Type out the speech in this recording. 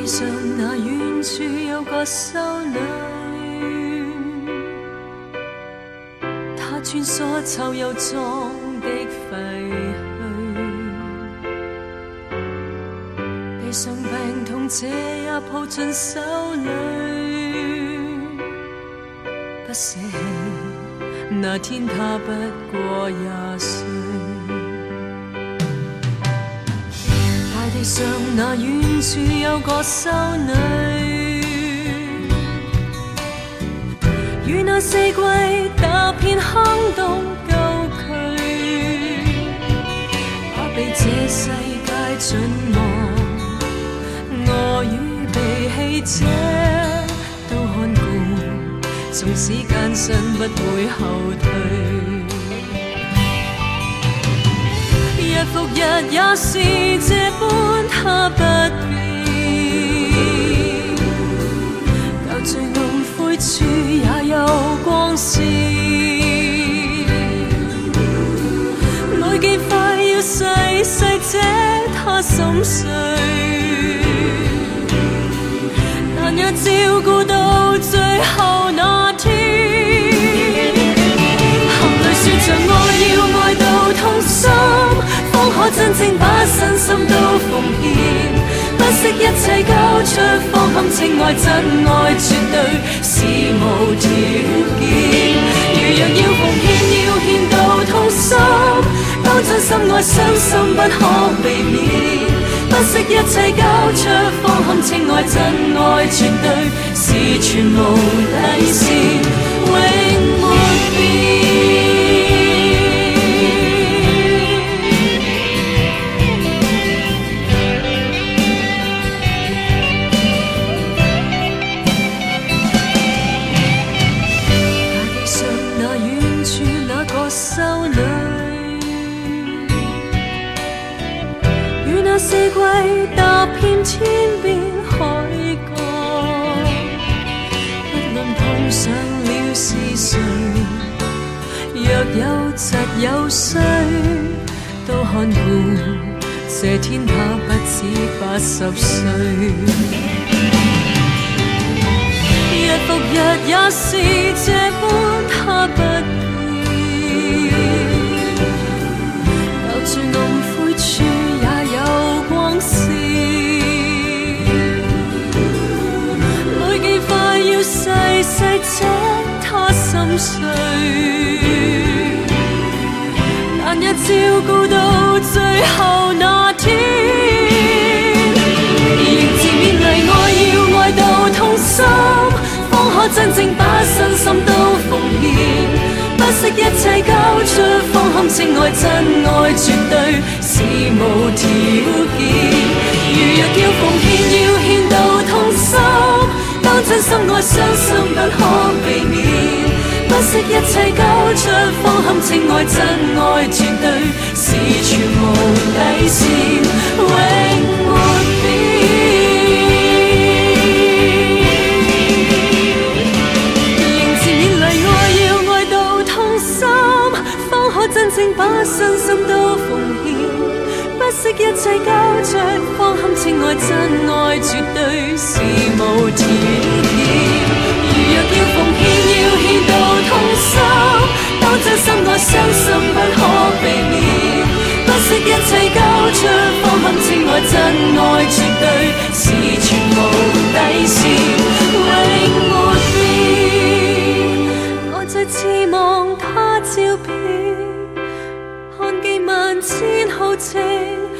地上那遠處有個修女，她穿梭臭又髒的廢墟，地上病痛者也抱進手裏，不捨棄。那天她不過20歲。地上那遠處有個修女，與那四季踏遍坑洞舊渠，怕被這世界盡忘，我與被棄者都看顧，縱使艱辛不會後退。日復日也是這般，他不變。舊罪惡灰處也有光線，來記快要逝世者他心碎，但也照顧到最後那天。含淚說着我要愛到痛心，方可真正把身心都奉獻，不惜一切交出，方堪稱愛真愛絕對是無條件。如若要奉獻，要獻到痛心，當真心愛傷心不可避免，不惜一切交出，方堪稱愛真愛絕對是全無底線，永沒變。修女與那四季踏遍天邊海角，不論碰上了是誰，若有疾有衰，都看顧這天他不止80歲。日復日也是這般，他不最暗灰處也有光線，來記快要逝世者他心碎，但也照顧到最後那天。仍自勉勵我要愛到痛心，方可真正把身心都奉獻，不惜一切交出，方堪稱愛真愛絕對是無條件。如若要奉獻，要獻到痛心，當真心愛傷心不可避免，不惜一切交出，方堪稱愛真愛絕對是全無底線，永沒變。真正把身心都奉獻，不惜一切交出，方堪稱愛真愛絕對是無條件。如若要奉獻，要獻到痛心，當真心愛傷心不可避免，不惜一切交出，方堪稱愛真愛絕對是全無底線，永沒變。我在痴望他照片，萬千豪情